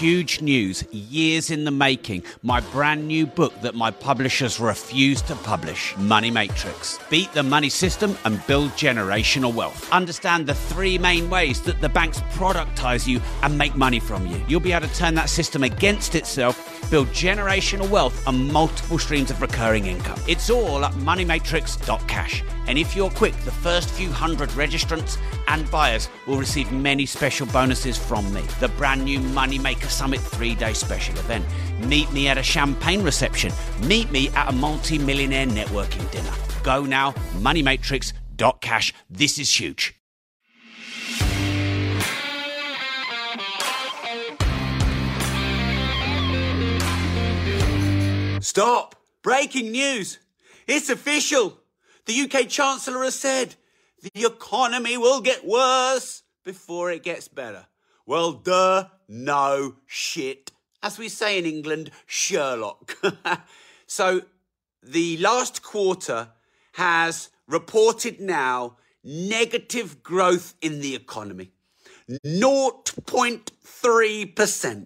huge news, years in the making. My brand new book that my publishers refuse to publish, Money Matrix. Beat the money system and build generational wealth. Understand the three main ways that the banks productize you and make money from you. You'll be able to turn that system against itself, build generational wealth and multiple streams of recurring income. It's all at moneymatrix.cash. And if you're quick, the first few hundred registrants and buyers will receive many special bonuses from me. The brand new Moneymaker Summit 3-day special event. Meet me at a champagne reception. Meet me at a multi-millionaire networking dinner. Go now, moneymatrix.cash. This is huge. Stop! Breaking news! It's official! The UK Chancellor has said the economy will get worse before it gets better. Well, duh, no shit. As we say in England, Sherlock. So the last quarter has reported now negative growth in the economy. 0.3%.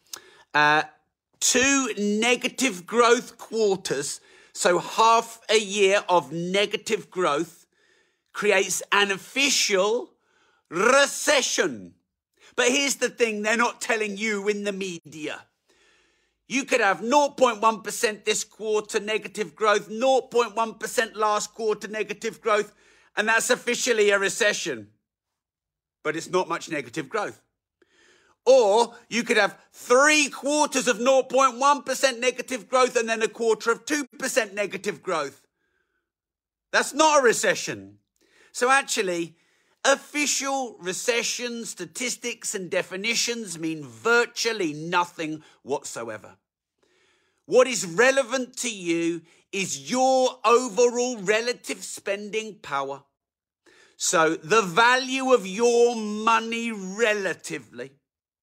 Two negative growth quarters, so half a year of negative growth, creates an official recession. But here's the thing they're not telling you in the media. You could have 0.1% this quarter negative growth, 0.1% last quarter negative growth, and that's officially a recession. But it's not much negative growth. Or you could have 3 quarters of 0.1% negative growth and then a quarter of 2% negative growth. That's not a recession. So actually, official recession statistics and definitions mean virtually nothing whatsoever. What is relevant to you is your overall relative spending power. So the value of your money relatively,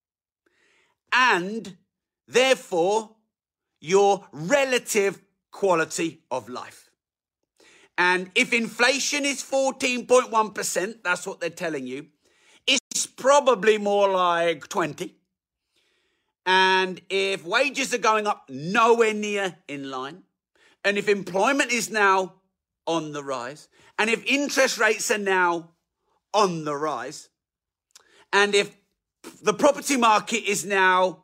and therefore your relative quality of life. And if inflation is 14.1%, that's what they're telling you, it's probably more like 20. And if wages are going up nowhere near in line, and if employment is now on the rise, and if interest rates are now on the rise, and if the property market is now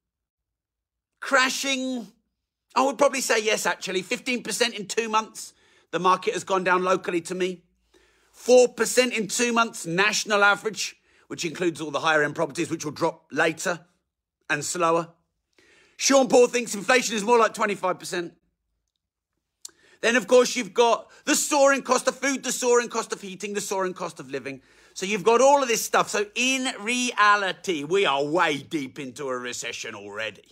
crashing, I would probably say yes, actually, 15% in 2 months. The market has gone down locally to me. 4% in 2 months, national average, which includes all the higher end properties, which will drop later and slower. Sean Paul thinks inflation is more like 25%. Then, of course, you've got the soaring cost of food, the soaring cost of heating, the soaring cost of living. So you've got all of this stuff. So in reality, we are way deep into a recession already.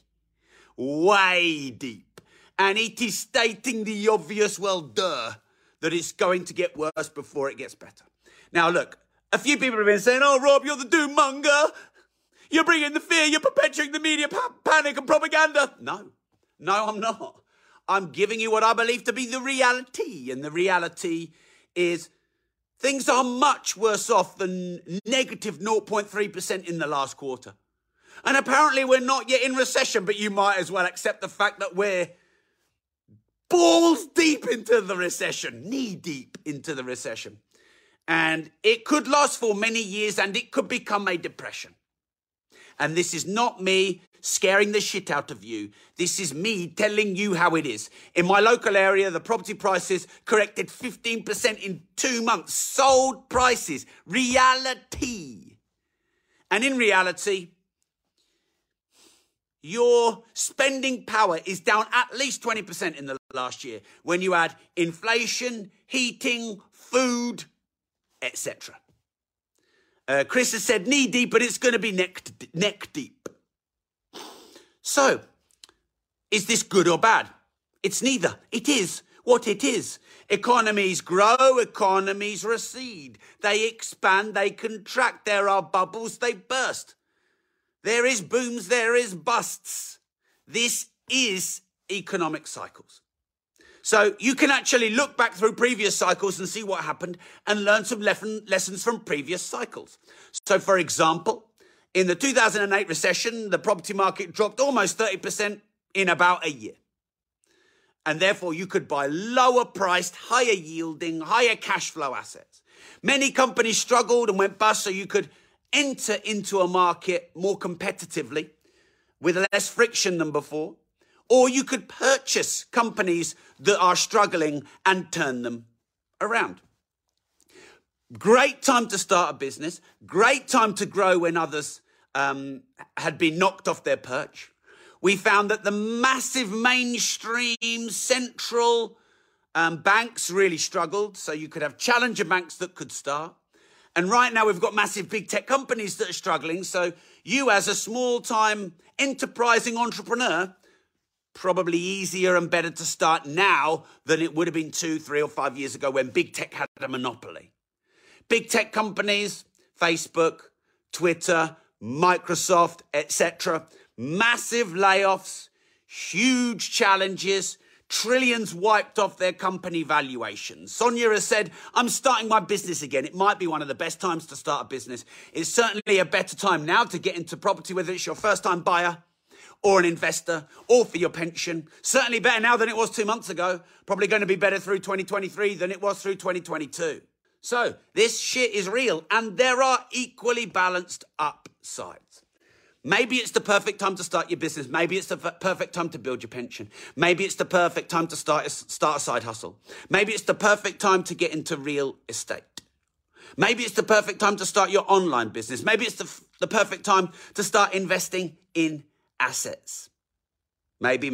Way deep. And it is stating the obvious, well, duh, that it's going to get worse before it gets better. Now, look, a few people have been saying, oh, Rob, you're the doom monger. You're bringing the fear. You're perpetuating the media panic and propaganda. No, I'm not. I'm giving you what I believe to be the reality. And the reality is things are much worse off than negative 0.3% in the last quarter. And apparently we're not yet in recession, but you might as well accept the fact that we're balls deep into the recession, knee deep into the recession. And it could last for many years and it could become a depression. And this is not me scaring the shit out of you. This is me telling you how it is. In my local area, the property prices corrected 15% in 2 months. Sold prices. Reality. And in reality, your spending power is down at least 20% in the last year when you add inflation, heating, food, etc. Chris has said knee deep, but it's going to be neck deep. So, is this good or bad? It's neither. It is what it is. Economies grow, economies recede. They expand, they contract. There are bubbles, they burst. There is booms, there is busts. This is economic cycles. So you can actually look back through previous cycles and see what happened and learn some lessons from previous cycles. So, for example, In the 2008 recession, the property market dropped almost 30% in about a year. And therefore, you could buy lower priced, higher yielding, higher cash flow assets. Many companies struggled and went bust, so you could enter into a market more competitively with less friction than before. Or you could purchase companies that are struggling and turn them around. Great time to start a business. Great time to grow when others had been knocked off their perch. We found that the massive mainstream central banks really struggled. So you could have challenger banks that could start. And right now we've got massive big tech companies that are struggling. So you as a small-time enterprising entrepreneur, probably easier and better to start now than it would have been 2, 3 or 5 years ago when big tech had a monopoly. Big tech companies, Facebook, Twitter, Microsoft, etc. Massive layoffs, huge challenges, trillions wiped off their company valuations. Sonia has said, I'm starting my business again. It might be one of the best times to start a business. It's certainly a better time now to get into property, whether it's your first-time buyer or an investor or for your pension. Certainly better now than it was 2 months ago. Probably going to be better through 2023 than it was through 2022. So this shit is real, and there are equally balanced upsides. Maybe it's the perfect time to start your business. Maybe it's the perfect time to build your pension. Maybe it's the perfect time to start a side hustle. Maybe it's the perfect time to get into real estate. Maybe it's the perfect time to start your online business. Maybe it's the perfect time to start investing in assets. Maybe.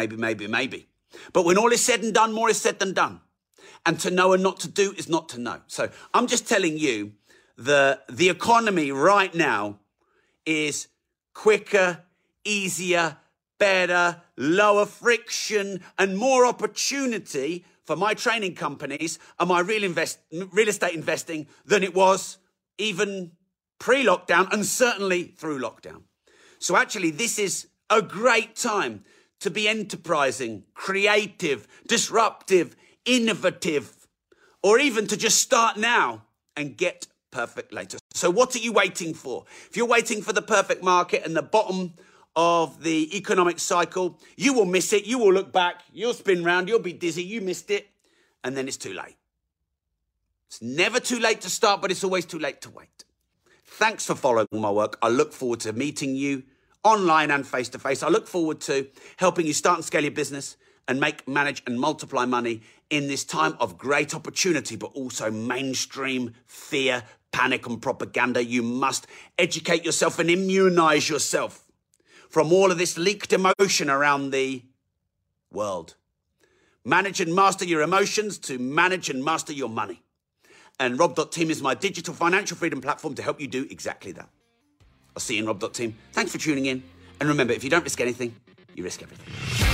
But when all is said and done, more is said than done. And to know and not to do is not to know. So I'm just telling you the economy right now is quicker, easier, better, lower friction, and more opportunity for my training companies and my real estate investing than it was even pre-lockdown and certainly through lockdown. So actually, this is a great time to be enterprising, creative, disruptive, innovative, or even to just start now and get perfect later. So what are you waiting for? If you're waiting for the perfect market and the bottom of the economic cycle, you will miss it. You will look back, you'll spin round, you'll be dizzy, you missed it, and then it's too late. It's never too late to start, but it's always too late to wait. Thanks for following my work. I look forward to meeting you online and face-to-face. I look forward to helping you start and scale your business and make, manage, and multiply money in this time of great opportunity, but also mainstream fear, panic, and propaganda. You must educate yourself and immunize yourself from all of this leaked emotion around the world. Manage and master your emotions to manage and master your money. And Rob.team is my digital financial freedom platform to help you do exactly that. I'll see you in Rob.team. Thanks for tuning in. And remember, if you don't risk anything, you risk everything.